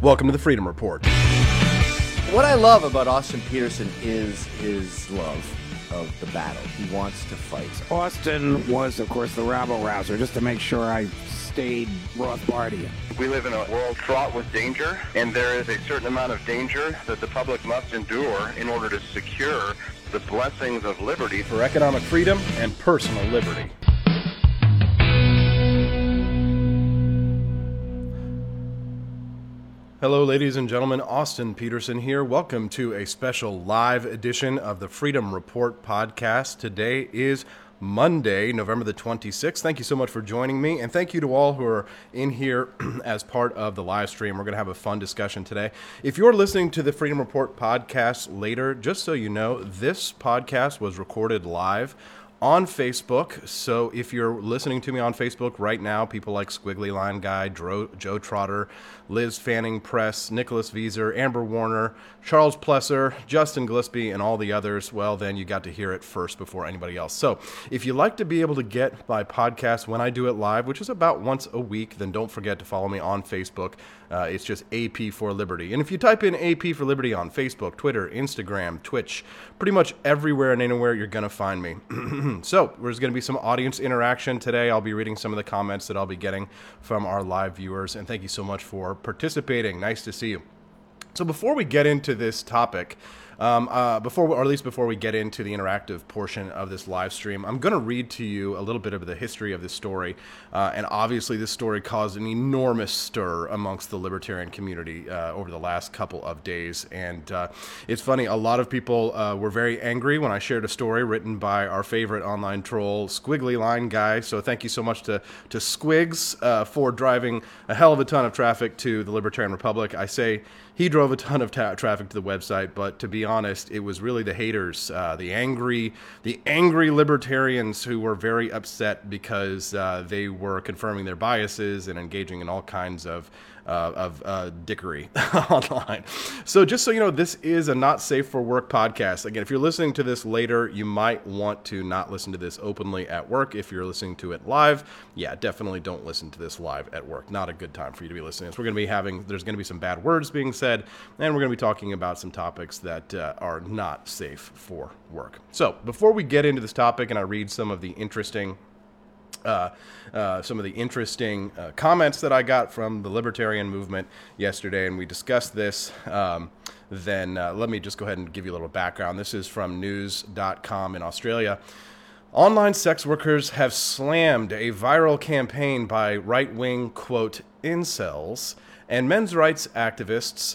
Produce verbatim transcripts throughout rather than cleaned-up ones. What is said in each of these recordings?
Welcome to the Freedom Report. What I love about Austin Petersen is his love of the battle. He wants to fight. Austin was, of course, the rabble-rouser, just to make sure I stayed Rothbardian. We live in a world fraught with danger, and there is a certain amount of danger that the public must endure in order to secure the blessings of liberty. For economic freedom and personal liberty. Hello, ladies and gentlemen. Austin Petersen here. Welcome to a special live edition of the Freedom Report podcast. Today is Monday, November the twenty-sixth. Thank you so much for joining me, and thank you to all who are in here as part of the live stream. We're going to have a fun discussion today. If you're listening to the Freedom Report podcast later, just so you know, this podcast was recorded live on Facebook. So if you're listening to me on Facebook right now, people like Squiggly Line Guy, Dro- Joe Trotter, Liz Fanning Press, Nicholas Vieser, Amber Warner, Charles Plesser, Justin Gillespie, and all the others, well, then you got to hear it first before anybody else. So if you like to be able to get my podcast when I do it live, which is about once a week, then don't forget to follow me on Facebook. Uh, it's just A P for Liberty. And if you type in A P for Liberty on Facebook, Twitter, Instagram, Twitch, pretty much everywhere and anywhere, you're going to find me. So there's going to be some audience interaction today. I'll be reading some of the comments that I'll be getting from our live viewers. And thank you so much for participating. Nice to see you. So before we get into this topic, Um, uh, before, or at least before we get into the interactive portion of this live stream, I'm going to read to you a little bit of the history of this story. Uh, and obviously this story caused an enormous stir amongst the libertarian community uh, over the last couple of days. And uh, it's funny, a lot of people uh, were very angry when I shared a story written by our favorite online troll, Squiggly Line Guy. So thank you so much to, to Squigs uh, for driving a hell of a ton of traffic to the Libertarian Republic. I say he drove a ton of ta- traffic to the website, but to be honest, it was really the haters, uh, the angry, the angry libertarians who were very upset because uh, they were confirming their biases and engaging in all kinds of uh, of uh, dickery online. So just so you know, this is a not safe for work podcast. Again, if you're listening to this later, you might want to not listen to this openly at work. If you're listening to it live, yeah, definitely don't listen to this live at work. Not a good time for you to be listening. So we're going to be having, there's going to be some bad words being said, and we're going to be talking about some topics that uh, are not safe for work. So before we get into this topic and I read some of the interesting Uh, uh, some of the interesting uh, comments that I got from the libertarian movement yesterday, and we discussed this, um, then uh, let me just go ahead and give you a little background. This is from news dot com in Australia. Online sex workers have slammed a viral campaign by right-wing, quote, incels and men's rights activists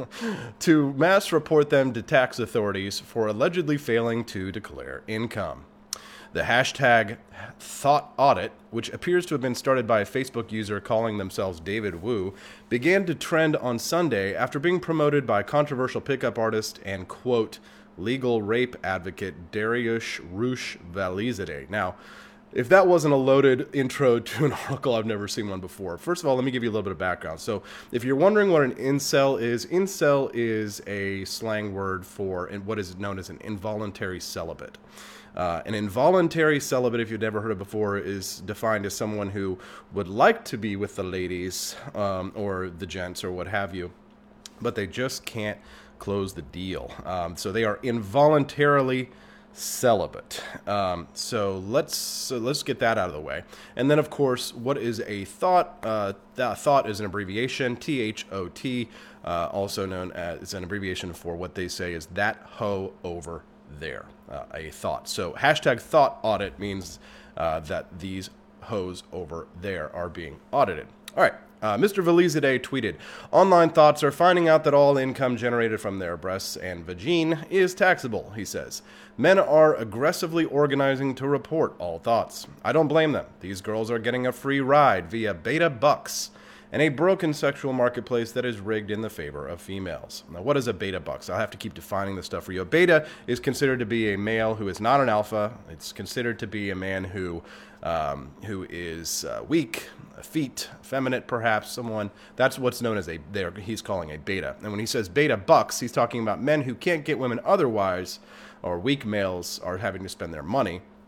to mass report them to tax authorities for allegedly failing to declare income. The hashtag Thought Audit, which appears to have been started by a Facebook user calling themselves David Wu, began to trend on Sunday after being promoted by controversial pickup artist and, quote, legal rape advocate Dariush Rush Valizadeh. Now, if that wasn't a loaded intro to an article, I've never seen one before. First of all, let me give you a little bit of background. So if you're wondering what an incel is, incel is a slang word for what is known as an involuntary celibate. Uh, an involuntary celibate, if you've never heard it before, is defined as someone who would like to be with the ladies um, or the gents or what have you, but they just can't close the deal. Um, so they are involuntarily celibate. Um, so let's so let's get that out of the way. And then, of course, what is a thought? Uh, that thought is an abbreviation, T H O T, uh, also known as, it's an abbreviation for what they say is that hoe over there, uh, a thought. So hashtag Thought Audit means uh, that these hoes over there are being audited. All right. Uh, Mister Valizadeh tweeted, online thoughts are finding out that all income generated from their breasts and vagine is taxable, he says. Men are aggressively organizing to report all thoughts. I don't blame them. These girls are getting a free ride via beta bucks and a broken sexual marketplace that is rigged in the favor of females. Now, what is a beta bucks? I'll have to keep defining this stuff for you. A beta is considered to be a male who is not an alpha. It's considered to be a man who um, who is uh, weak, effete, effeminate, perhaps, someone. That's what's known as a, he's calling a beta. And when he says beta bucks, he's talking about men who can't get women otherwise, or weak males are having to spend their money.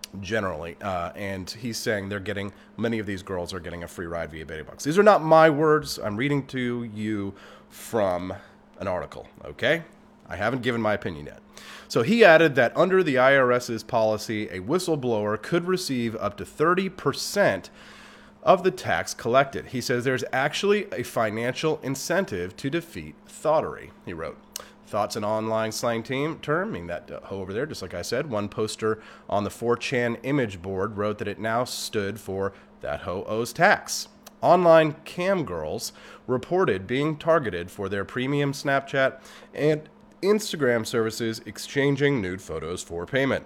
generally, uh, and he's saying they're getting, many of these girls are getting a free ride via Beta Bucks. These are not my words. I'm reading to you from an article, okay? I haven't given my opinion yet. So he added that under the IRS's policy, a whistleblower could receive up to thirty percent of the tax collected. He says there's actually a financial incentive to defeat thoughterry, he wrote. Thought's an online slang team term, meaning that uh, hoe over there, just like I said. One poster on the four chan image board wrote that it now stood for that hoe owes tax. Online cam girls reported being targeted for their premium Snapchat and Instagram services exchanging nude photos for payment.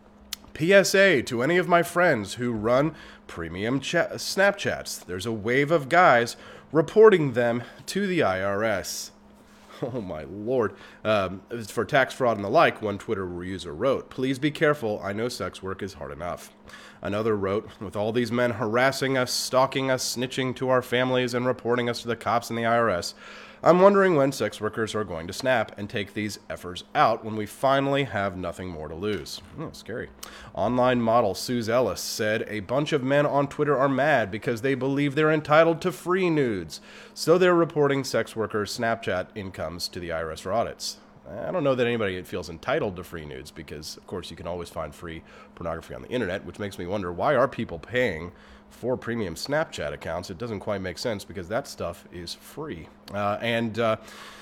P S A to any of my friends who run premium cha- Snapchats. There's a wave of guys reporting them to the I R S. Oh my lord. Um, for tax fraud and the like, one Twitter user wrote, please be careful, I know sex work is hard enough. Another wrote, with all these men harassing us, stalking us, snitching to our families, and reporting us to the cops and the I R S, I'm wondering when sex workers are going to snap and take these efforts out when we finally have nothing more to lose. Oh, scary. Online model Suze Ellis said a bunch of men on Twitter are mad because they believe they're entitled to free nudes, so they're reporting sex workers' Snapchat incomes to the I R S for audits. I don't know that anybody feels entitled to free nudes because, of course, you can always find free pornography on the internet, which makes me wonder, why are people paying for premium Snapchat accounts? It doesn't quite make sense because that stuff is free. Uh, and uh,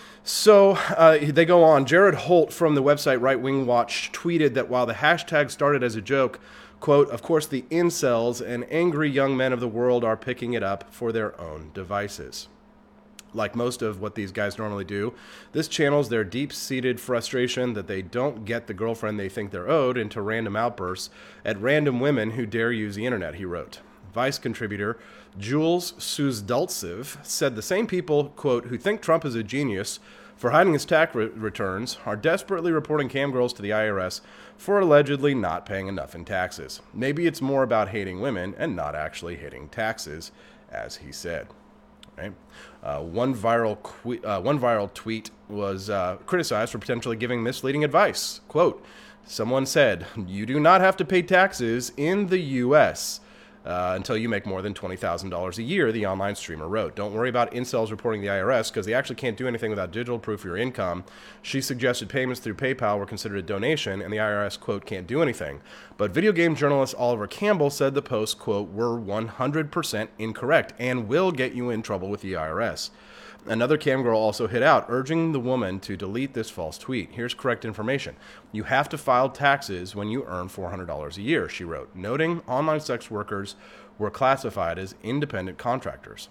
so uh, they go on. Jared Holt from the website Right Wing Watch tweeted that while the hashtag started as a joke, quote, of course the incels and angry young men of the world are picking it up for their own devices. Like most of what these guys normally do, this channels their deep-seated frustration that they don't get the girlfriend they think they're owed into random outbursts at random women who dare use the internet, he wrote. Vice contributor Jules Suzdaltsev said the same people, quote, who think Trump is a genius for hiding his tax re- returns are desperately reporting cam girls to the I R S for allegedly not paying enough in taxes. Maybe it's more about hating women and not actually hating taxes, as he said. Right? Uh, one viral que- uh, one viral tweet was uh, criticized for potentially giving misleading advice. Quote, someone said, you do not have to pay taxes in the U S Uh, until you make more than twenty thousand dollars a year, the online streamer wrote. Don't worry about incels reporting the I R S because they actually can't do anything without digital proof of your income. She suggested payments through PayPal were considered a donation, and the I R S, quote, can't do anything. But video game journalist Oliver Campbell said the posts, quote, were one hundred percent incorrect and will get you in trouble with the I R S. Another cam girl also hit out, urging the woman to delete this false tweet. Here's correct information. You have to file taxes when you earn four hundred dollars a year, she wrote, noting online sex workers were classified as independent contractors.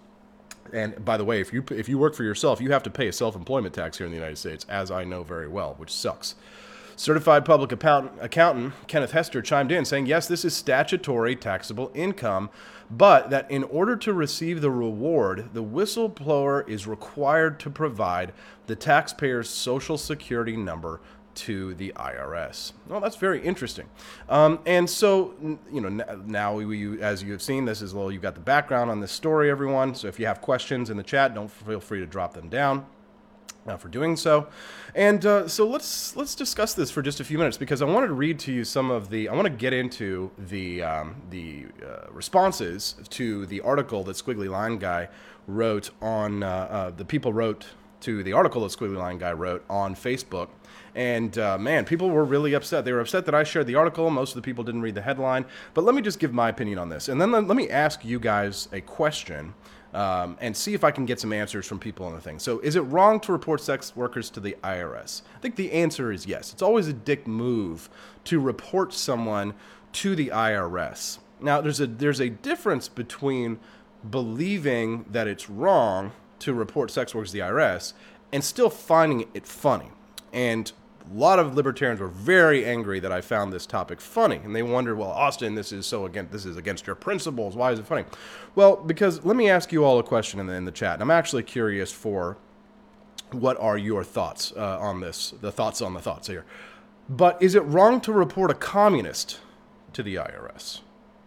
And by the way, if you if you work for yourself, you have to pay a self-employment tax here in the United States, as I know very well, which sucks. Certified public accountant Kenneth Hester chimed in saying, yes, this is statutory taxable income, but that in order to receive the reward, the whistleblower is required to provide the taxpayer's social security number to the I R S. Well, that's very interesting. Um, and so, you know, now we, as you have seen, this is a little, you've got the background on this story, everyone. So if you have questions in the chat, don't feel free to drop them down. Uh, for doing so. And uh, so let's let's discuss this for just a few minutes because I wanted to read to you some of the, I want to get into the um, the uh, responses to the article that Squiggly Line Guy wrote on, uh, uh, the people wrote to the article that Squiggly Line Guy wrote on Facebook. And uh, man, people were really upset. They were upset that I shared the article. Most of the people didn't read the headline. But let me just give my opinion on this. And then let, let me ask you guys a question. Um, and see if I can get some answers from people on the thing. So is it wrong to report sex workers to the I R S? I think the answer is yes. It's always a dick move to report someone to the I R S. Now, there's a there's a difference between believing that it's wrong to report sex workers to the I R S and still finding it funny. And a lot of libertarians were very angry that I found this topic funny, and they wondered, well, Austin, this is so against this is against your principles. Why is it funny? Well, because let me ask you all a question in the, in the chat. I'm actually curious for what are your thoughts uh, on this, the thoughts on the thoughts here. But is it wrong to report a communist to the I R S?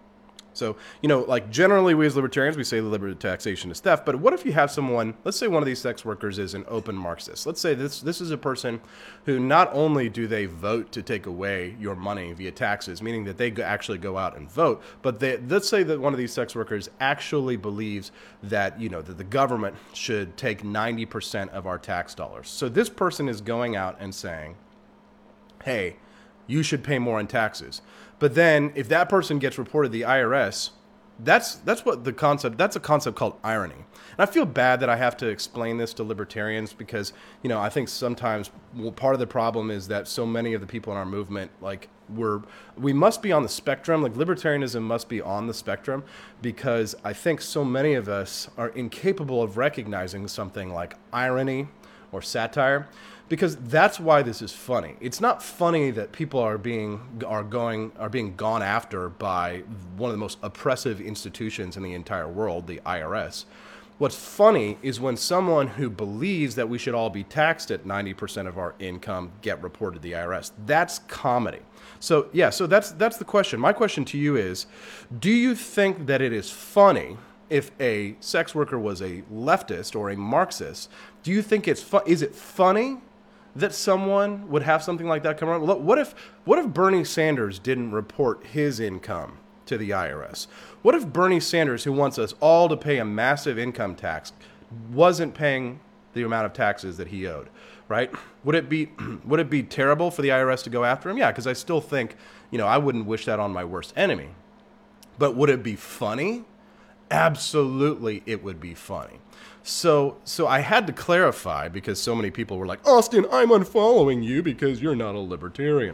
So, you know, like generally we as libertarians, we say deliberative taxation is theft. But what if you have someone, let's say one of these sex workers is an open Marxist. Let's say this this is a person who not only do they vote to take away your money via taxes, meaning that they go, actually go out and vote, but they, let's say that one of these sex workers actually believes that, you know, that the government should take ninety percent of our tax dollars. So this person is going out and saying, hey, you should pay more in taxes. But then if that person gets reported to the I R S, that's that's what the concept, that's a concept called irony. And I feel bad that I have to explain this to libertarians because, you know, I think sometimes well, part of the problem is that so many of the people in our movement, like we're, we must be on the spectrum, like libertarianism must be on the spectrum because I think so many of us are incapable of recognizing something like irony or satire. Because that's why this is funny. It's not funny that people are being are going are being gone after by one of the most oppressive institutions in the entire world, the I R S. What's funny is when someone who believes that we should all be taxed at ninety percent of our income get reported to the I R S. That's comedy. So yeah, so that's that's the question. My question to you is, do you think that it is funny if a sex worker was a leftist or a Marxist? Do you think it's fu- is it funny that someone would have something like that come around? What if what if Bernie Sanders didn't report his income to the I R S? What if Bernie Sanders, who wants us all to pay a massive income tax, wasn't paying the amount of taxes that he owed, right? Would it be would it be terrible for the I R S to go after him? Yeah, because I still think, you know, I wouldn't wish that on my worst enemy. But would it be funny? Absolutely, it would be funny. So so I had to clarify because so many people were like, Austin, I'm unfollowing you because you're not a libertarian.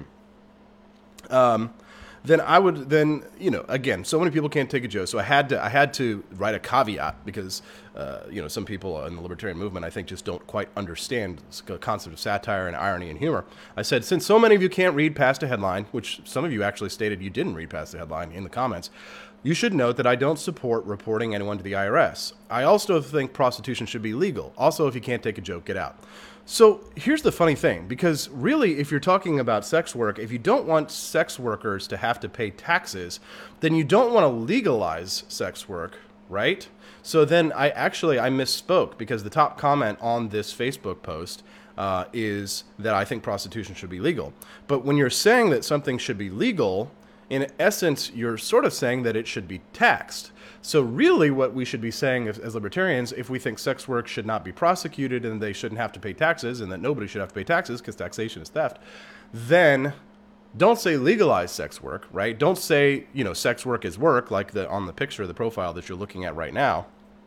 Um, then I would then, you know, again, so many people can't take a joke. So I had to I had to write a caveat because, uh, you know, some people in the libertarian movement, I think, just don't quite understand the concept of satire and irony and humor. I said, since so many of you can't read past a headline, which some of you actually stated you didn't read past the headline in the comments, you should note that I don't support reporting anyone to the I R S. I also think prostitution should be legal. Also, if you can't take a joke, get out. So here's the funny thing, because really, if you're talking about sex work, if you don't want sex workers to have to pay taxes, then you don't want to legalize sex work, right? So then I actually, I misspoke because the top comment on this Facebook post uh, is that I think prostitution should be legal. But when you're saying that something should be legal, in essence, you're sort of saying that it should be taxed. So really what we should be saying as, as libertarians, if we think sex work should not be prosecuted and they shouldn't have to pay taxes and that nobody should have to pay taxes because taxation is theft, then don't say legalize sex work, right? Don't say, you know, sex work is work like the on the picture of the profile that you're looking at right now.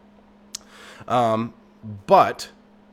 Um, but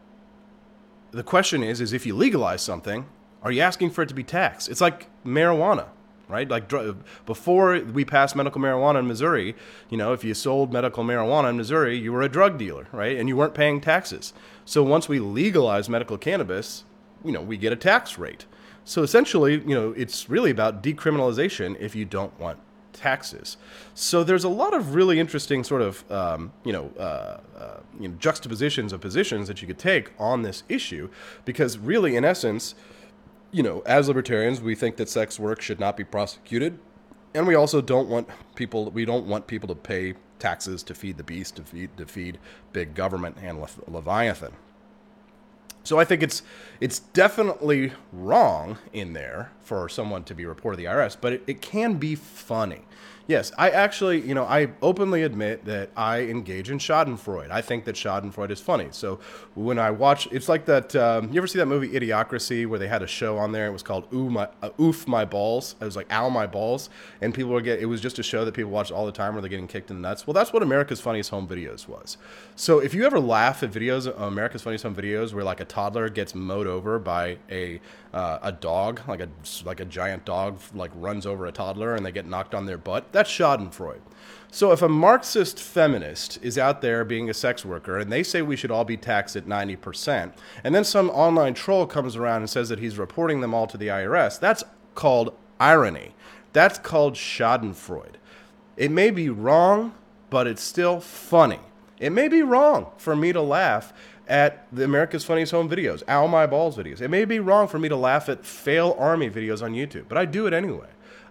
the question is, is if you legalize something, are you asking for it to be taxed? It's like marijuana. Right? Like dr- before we passed medical marijuana in Missouri, you know, if you sold medical marijuana in Missouri, you were a drug dealer, right? And you weren't paying taxes. So once we legalize medical cannabis, you know, we get a tax rate. So essentially, you know, it's really about decriminalization if you don't want taxes. So there's a lot of really interesting sort of, um, you know, uh, uh, you know, juxtapositions of positions that you could take on this issue, because really, in essence, you know, as libertarians, we think that sex work should not be prosecuted, and we also don't want people. We don't want people to pay taxes to feed the beast, to feed to feed big government and Le- Leviathan. So I think it's it's definitely wrong in there for someone to be reported to the I R S, but it, it can be funny. Yes, I actually, you know, I openly admit that I engage in Schadenfreude. I think that Schadenfreude is funny. So when I watch, it's like that, um, you ever see that movie Idiocracy where they had a show on there? It was called Ooh My, uh, Oof My Balls. It was like Ow My Balls. And people would get, it was just a show that people watch all the time where they're getting kicked in the nuts. Well, that's what America's Funniest Home Videos was. So if you ever laugh at videos, uh, America's Funniest Home Videos, where like a toddler gets mowed over by a uh, a dog, like a, like a giant dog, like runs over a toddler and they get knocked on their butt, that's Schadenfreude. So if a Marxist feminist is out there being a sex worker and they say we should all be taxed at ninety percent, and then some online troll comes around and says that he's reporting them all to the I R S, that's called irony. That's called Schadenfreude. It may be wrong, but it's still funny. It may be wrong for me to laugh at the America's Funniest Home Videos, Ow My Balls videos. It may be wrong for me to laugh at fail army videos on YouTube, but I do it anyway.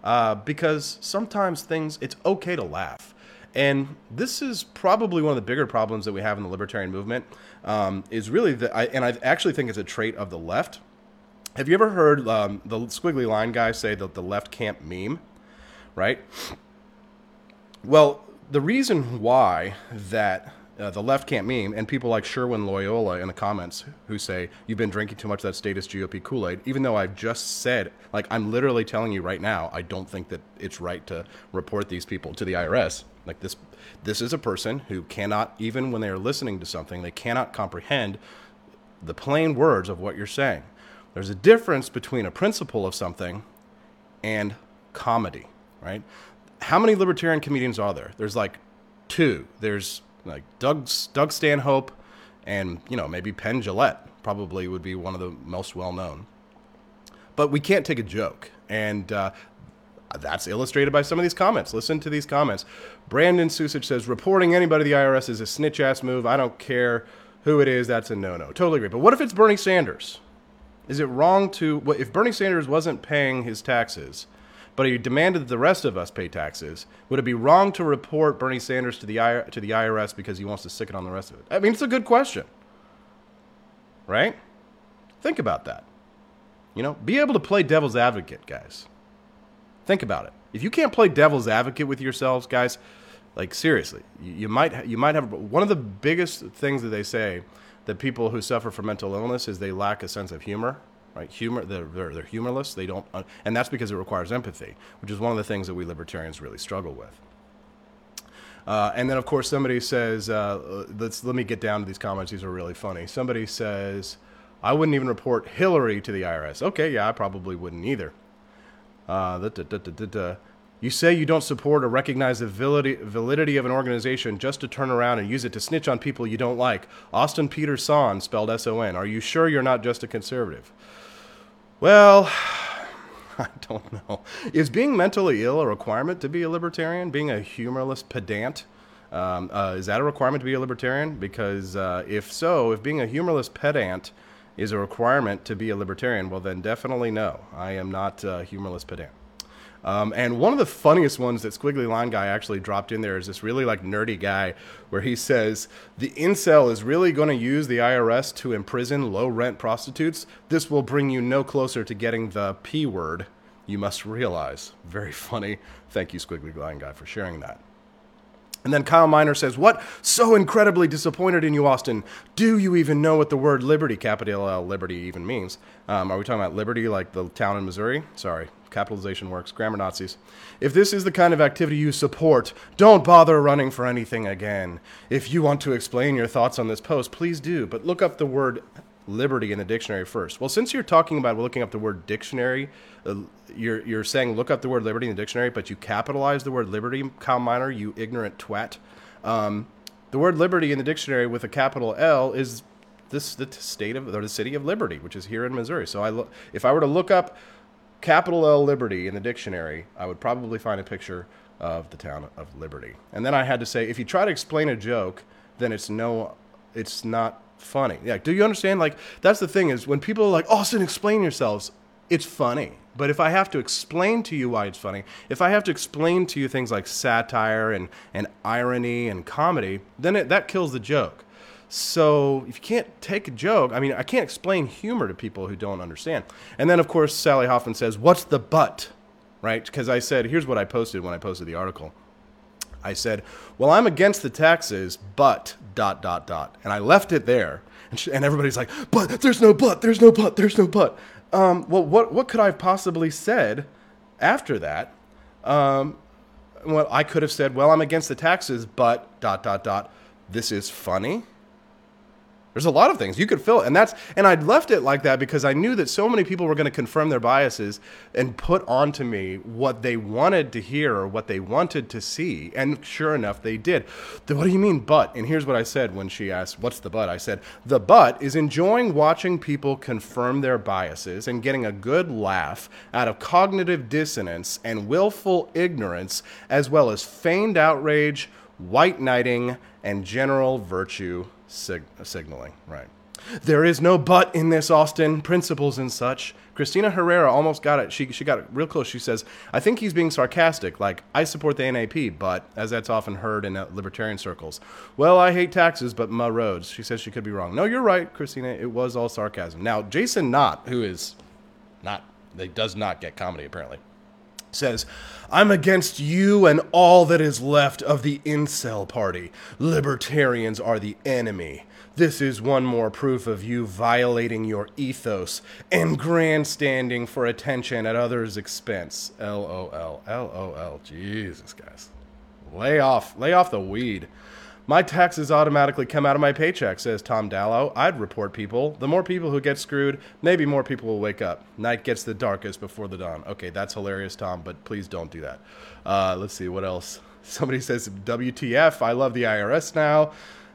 uh, because sometimes things, it's okay to laugh. And this is probably one of the bigger problems that we have in the libertarian movement, um, is really the, I, and I actually think it's a trait of the left. Have you ever heard um, the squiggly line guy say that the left can't meme, right? Well, the reason why that uh, the left can't meme, and people like Sherwin Loyola in the comments who say, you've been drinking too much of that status G O P Kool-Aid, even though I've just said, like, I'm literally telling you right now, I don't think that it's right to report these people to the I R S. Like, this, this is a person who cannot, even when they are listening to something, they cannot comprehend the plain words of what you're saying. There's a difference between a principle of something and comedy, right? How many libertarian comedians are there? There's like two. There's like Doug, Doug Stanhope and, you know, maybe Penn Jillette probably would be one of the most well-known. But we can't take a joke. And uh, that's illustrated by some of these comments. Listen to these comments. Brandon Susich says, reporting anybody to the I R S is a snitch-ass move. I don't care who it is. That's a no-no. Totally agree. But what if it's Bernie Sanders? Is it wrong to, if Bernie Sanders wasn't paying his taxes, but he demanded that the rest of us pay taxes, would it be wrong to report Bernie Sanders to the I, to the I R S because he wants to stick it on the rest of it? I mean, it's a good question, right? Think about that. You know, be able to play devil's advocate, guys. Think about it. If you can't play devil's advocate with yourselves, guys, like seriously, you, you might you might have one of the biggest things that they say that people who suffer from mental illness is they lack a sense of humor, right? Humor, they're, they're, they're humorless. They don't, uh, and that's because it requires empathy, which is one of the things that we libertarians really struggle with. Uh, and then, of course, somebody says, uh, let's let me get down to these comments. These are really funny. Somebody says, I wouldn't even report Hillary to the I R S. Okay, yeah, I probably wouldn't either. Uh, da, da, da, da, da, da. You say you don't support or recognize the validity, validity of an organization just to turn around and use it to snitch on people you don't like. Austin Peter Son, spelled S O N. Are you sure you're not just a conservative? Well, I don't know. Is being mentally ill a requirement to be a libertarian? Being a humorless pedant? Um, uh, is that a requirement to be a libertarian? Because uh, if so, if being a humorless pedant is a requirement to be a libertarian, well then definitely no. I am not a humorless pedant. Um, and one of the funniest ones that Squiggly Line Guy actually dropped in there is this really like nerdy guy where he says, the incel is really going to use the I R S to imprison low-rent prostitutes. This will bring you no closer to getting the P word, you must realize. Very funny. Thank you, Squiggly Line Guy, for sharing that. And then Kyle Miner says, what? So incredibly disappointed in you, Austin. Do you even know what the word liberty, capital L, liberty, even means? Um, are we talking about liberty like the town in Missouri? Sorry, capitalization works. Grammar Nazis. If this is the kind of activity you support, don't bother running for anything again. If you want to explain your thoughts on this post, please do. But look up the word liberty in the dictionary first. Well, since you're talking about looking up the word dictionary, uh, you're you're saying look up the word liberty in the dictionary, but you capitalize the word liberty, Kyle Miner, you ignorant twat. Um, the word liberty in the dictionary with a capital L is this the state of or the city of Liberty, which is here in Missouri. So I look if I were to look up capital L Liberty in the dictionary, I would probably find a picture of the town of Liberty. And then I had to say, if you try to explain a joke, then it's no, it's not funny. Yeah, do you understand? Like, that's the thing is when people are like, Austin, explain yourselves, it's funny. But if I have to explain to you why it's funny, if I have to explain to you things like satire and, and irony and comedy, then it, that kills the joke. So if you can't take a joke, I mean, I can't explain humor to people who don't understand. And then, of course, Sally Hoffman says, what's the but? Right? Because I said, here's what I posted when I posted the article. I said, well, I'm against the taxes, but dot, dot, dot. And I left it there. And, she, and everybody's like, but there's no but, there's no but, there's no but. Um, well, what, what could I have possibly said after that? Um, well, I could have said, well, I'm against the taxes, but dot, dot, dot. This is funny. There's a lot of things you could fill, and that's and I'd left it like that because I knew that so many people were going to confirm their biases and put onto me what they wanted to hear or what they wanted to see, and sure enough, they did. What do you mean, but? And here's what I said when she asked, "What's the but?" I said, "The but is enjoying watching people confirm their biases and getting a good laugh out of cognitive dissonance and willful ignorance, as well as feigned outrage, white knighting, and general virtue." Sig- signaling, right. There is no but in this, Austin. Principles and such. Christina Herrera almost got it. She she got it real close. She says, I think he's being sarcastic, like, I support the N A P, but, as that's often heard in uh, libertarian circles, well, I hate taxes, but my roads. She says she could be wrong. No, you're right, Christina. It was all sarcasm. Now, Jason Knott, who is not, he does not get comedy, apparently, says, I'm against you and all that is left of the incel party. Libertarians are the enemy. This is one more proof of you violating your ethos and grandstanding for attention at others' expense. L O L. L O L. Jesus, guys. Lay off. Lay off the weed. My taxes automatically come out of my paycheck, says Tom Dallow. I'd report people. The more people who get screwed, maybe more people will wake up. Night gets the darkest before the dawn. Okay, that's hilarious, Tom, but please don't do that. Uh, let's see, what else? Somebody says, W T F, I love the I R S now.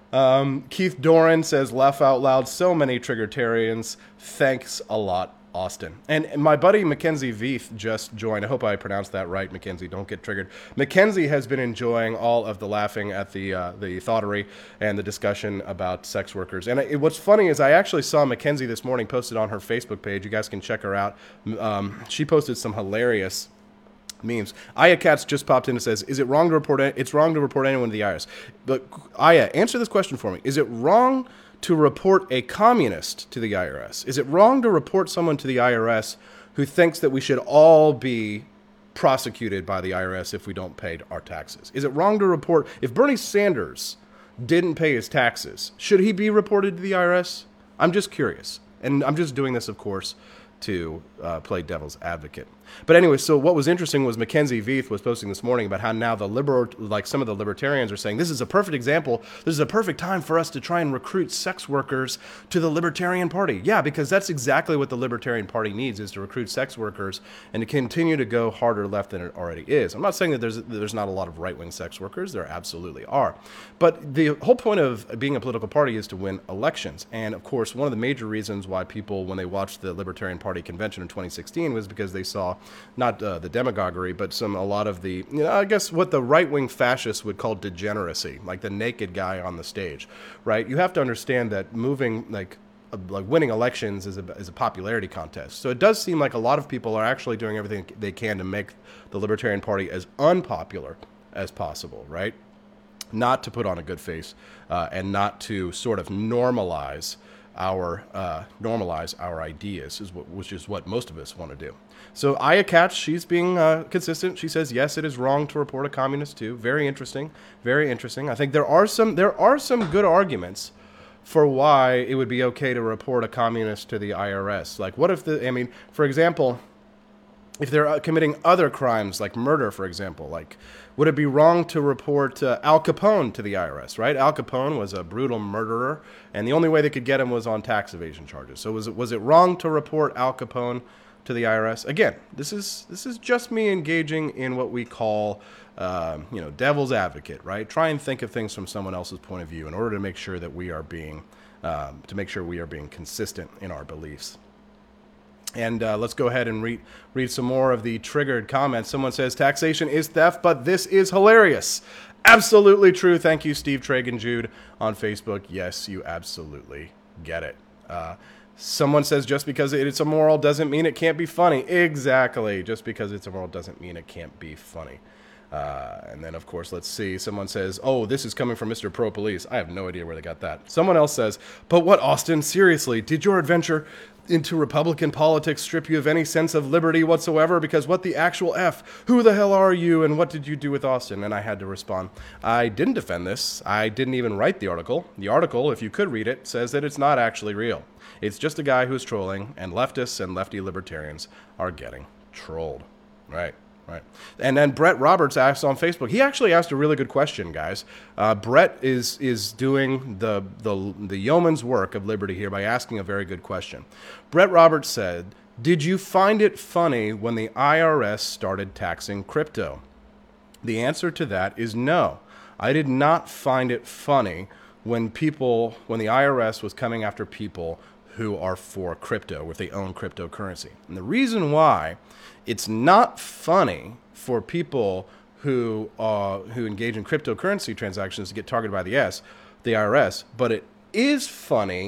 Um, Keith Doran says, laugh out loud, so many Triggertarians. Thanks a lot, Austin. And, and my buddy Mackenzie Veith just joined. I hope I pronounced that right, Mackenzie. Don't get triggered. Mackenzie has been enjoying all of the laughing at the uh, the thoughterry and the discussion about sex workers. And it, what's funny is I actually saw Mackenzie this morning posted on her Facebook page. You guys can check her out. Um, she posted some hilarious memes. Aya Katz just popped in and says, is it wrong to report it? It's wrong to report anyone to the I R S. But Aya, answer this question for me. Is it wrong to report a communist to the I R S? Is it wrong to report someone to the I R S who thinks that we should all be prosecuted by the I R S if we don't pay our taxes? Is it wrong to report, if Bernie Sanders didn't pay his taxes, should he be reported to the I R S? I'm just curious. And I'm just doing this, of course, to uh, play devil's advocate. But anyway, so what was interesting was Mackenzie Veith was posting this morning about how now the liber, like some of the libertarians are saying, this is a perfect example. This is a perfect time for us to try and recruit sex workers to the Libertarian Party. Yeah, because that's exactly what the Libertarian Party needs, is to recruit sex workers and to continue to go harder left than it already is. I'm not saying that there's there's not a lot of right-wing sex workers. There absolutely are. But the whole point of being a political party is to win elections. And of course, one of the major reasons why people, when they watched the Libertarian Party convention in twenty sixteen, was because they saw not uh, the demagoguery, but some a lot of the, you know, I guess what the right-wing fascists would call degeneracy, like the naked guy on the stage, right? You have to understand that moving, like, uh, like winning elections is a, is a popularity contest. So it does seem like a lot of people are actually doing everything they can to make the Libertarian Party as unpopular as possible, right? Not to put on a good face uh, and not to sort of normalize our uh, normalize our ideas, is what, which is what most of us want to do. So Aya Katz, she's being uh, consistent. She says, yes, it is wrong to report a communist too. Very interesting. Very interesting. I think there are some there are some good arguments for why it would be okay to report a communist to the I R S. Like, what if the, I mean, for example, if they're committing other crimes like murder, for example, like, would it be wrong to report uh, Al Capone to the I R S, right? Al Capone was a brutal murderer, and the only way they could get him was on tax evasion charges. So was it was it wrong to report Al Capone to the I R S? Again, this is this is just me engaging in what we call, uh, you know, devil's advocate, right? Try and think of things from someone else's point of view in order to make sure that we are being um, to make sure we are being consistent in our beliefs. And uh, let's go ahead and read read some more of the triggered comments. Someone says, taxation is theft, but this is hilarious. Absolutely true. Thank you, Steve Tragan Jude on Facebook. Yes, you absolutely get it. Uh, someone says, just because it's immoral doesn't mean it can't be funny. Exactly. Just because it's immoral doesn't mean it can't be funny. Uh, and then, of course, let's see. Someone says, oh, this is coming from Mister Pro Police. I have no idea where they got that. Someone else says, but what, Austin? Seriously, did your adventure into Republican politics strip you of any sense of liberty whatsoever? Because what the actual F? Who the hell are you, and what did you do with Austin? And I had to respond, I didn't defend this. I didn't even write the article. The article, if you could read it, says that it's not actually real. It's just a guy who's trolling, and leftists and lefty libertarians are getting trolled. Right. Right. And then Brett Roberts asked on Facebook, he actually asked a really good question, guys. Uh, Brett is is doing the, the, the yeoman's work of liberty here by asking a very good question. Brett Roberts said, did you find it funny when the I R S started taxing crypto? The answer to that is no. I did not find it funny when people, when the I R S was coming after people who are for crypto, if they own cryptocurrency. And the reason why it's not funny for people who uh, who engage in cryptocurrency transactions to get targeted by the S, the I R S, but it is funny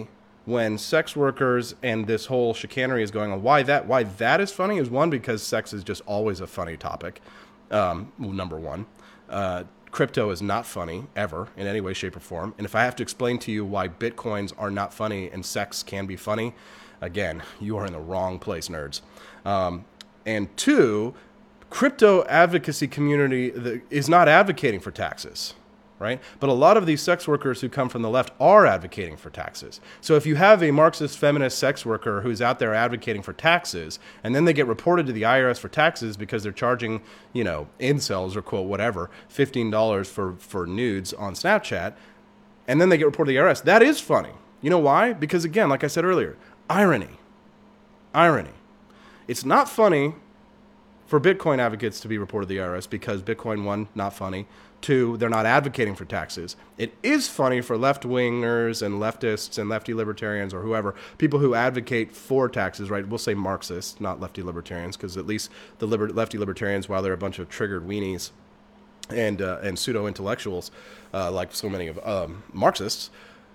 when sex workers and this whole chicanery is going on. Why that why that is funny is, one, because sex is just always a funny topic. Um, number one. Uh, crypto is not funny ever in any way, shape, or form. And if I have to explain to you why Bitcoins are not funny and sex can be funny, again, you are in the wrong place, nerds. Um, and two, crypto advocacy community is not advocating for taxes, right? But a lot of these sex workers who come from the left are advocating for taxes. So if you have a Marxist feminist sex worker who's out there advocating for taxes, and then they get reported to the I R S for taxes because they're charging, you know, incels or quote whatever, fifteen dollars for, for nudes on Snapchat, and then they get reported to the I R S, that is funny. You know why? Because again, like I said earlier, irony. Irony. It's not funny for Bitcoin advocates to be reported to the I R S because Bitcoin, one, not funny. Two, they're not advocating for taxes. It is funny for left-wingers and leftists and lefty libertarians or whoever, people who advocate for taxes, right? We'll say Marxists, not lefty libertarians, because at least the liber- lefty libertarians, while they're a bunch of triggered weenies and uh, and pseudo-intellectuals, uh, like so many of um, Marxists,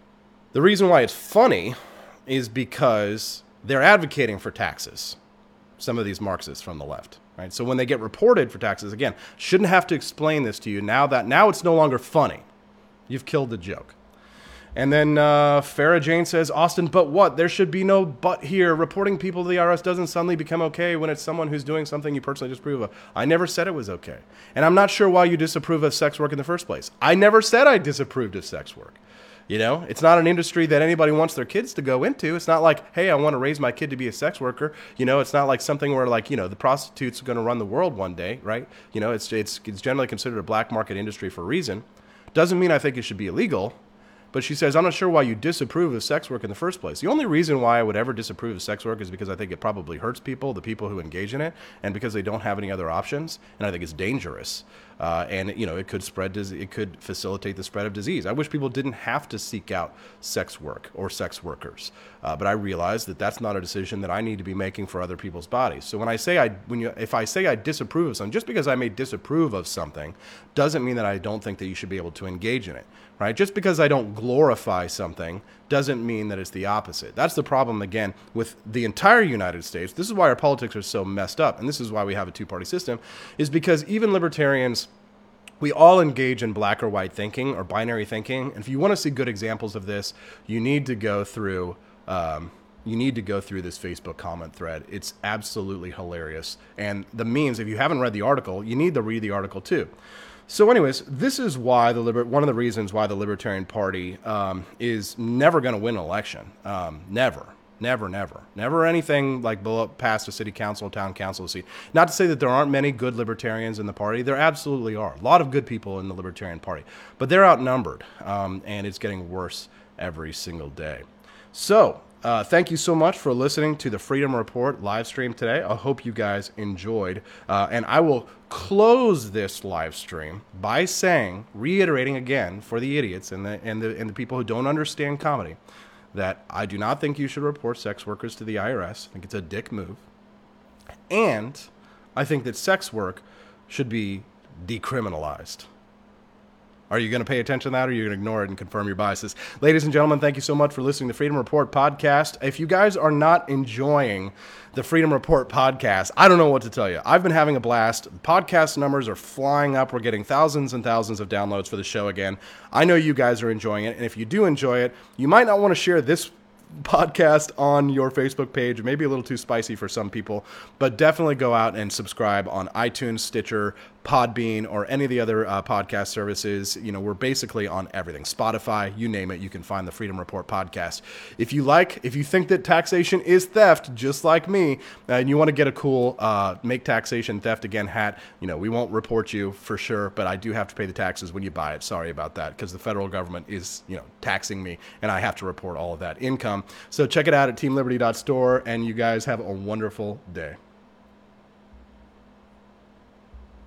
the reason why it's funny is because they're advocating for taxes, some of these Marxists from the left. Right? So when they get reported for taxes, again, shouldn't have to explain this to you. Now that now it's no longer funny. You've killed the joke. And then uh, Farah Jane says, Austin, but what? There should be no but here. Reporting people to the I R S doesn't suddenly become okay when it's someone who's doing something you personally disapprove of. I never said it was okay. And I'm not sure why you disapprove of sex work in the first place. I never said I disapproved of sex work. You know, it's not an industry that anybody wants their kids to go into. It's not like, hey, I want to raise my kid to be a sex worker. You know, it's not like something where, like, you know, the prostitutes are going to run the world one day, right? You know, it's it's it's generally considered a black market industry for a reason. Doesn't mean I think it should be illegal. But she says, I'm not sure why you disapprove of sex work in the first place. The only reason why I would ever disapprove of sex work is because I think it probably hurts people, the people who engage in it, and because they don't have any other options. And I think it's dangerous. Uh, and, you know, it could spread, it could facilitate the spread of disease. I wish people didn't have to seek out sex work or sex workers. Uh, but I realize that that's not a decision that I need to be making for other people's bodies. So when I say I, when you, if I say I disapprove of something, just because I may disapprove of something doesn't mean that I don't think that you should be able to engage in it. Right? Just because I don't glorify something doesn't mean that it's the opposite. That's the problem, again, with the entire United States. This is why our politics are so messed up, and this is why we have a two-party system, is because even libertarians, we all engage in black or white thinking or binary thinking. And if you want to see good examples of this, you need to go through um, you need to go through this Facebook comment thread. It's absolutely hilarious. And the memes, if you haven't read the article, you need to read the article too. So anyways, this is why the liber- one of the reasons why the Libertarian Party um, is never going to win an election. Um, never, never, never, never anything like below, past a city council, town council seat. Not to say that there aren't many good libertarians in the party. There absolutely are. A lot of good people in the Libertarian Party. But they're outnumbered, um, and it's getting worse every single day. So Uh, thank you so much for listening to the Freedom Report live stream today. I hope you guys enjoyed. Uh, and I will close this live stream by saying, reiterating again for the idiots and the, and the, and the people who don't understand comedy, that I do not think you should report sex workers to the I R S. I think it's a dick move. And I think that sex work should be decriminalized. Are you going to pay attention to that, or are you going to ignore it and confirm your biases? Ladies and gentlemen, thank you so much for listening to the Freedom Report podcast. If you guys are not enjoying the Freedom Report podcast, I don't know what to tell you. I've been having a blast. Podcast numbers are flying up. We're getting thousands and thousands of downloads for the show again. I know you guys are enjoying it, and if you do enjoy it, you might not want to share this podcast on your Facebook page. Maybe a little too spicy for some people, but definitely go out and subscribe on iTunes, Stitcher, Podbean, or any of the other uh, podcast services. You know, we're basically on everything. Spotify, you name it, you can find the Freedom Report podcast. If you like, if you think that taxation is theft, just like me, uh, and you want to get a cool uh, Make Taxation Theft Again hat, you know, we won't report you for sure, but I do have to pay the taxes when you buy it. Sorry about that, because the federal government is, you know, taxing me, and I have to report all of that income. So check it out at team liberty dot store, and you guys have a wonderful day.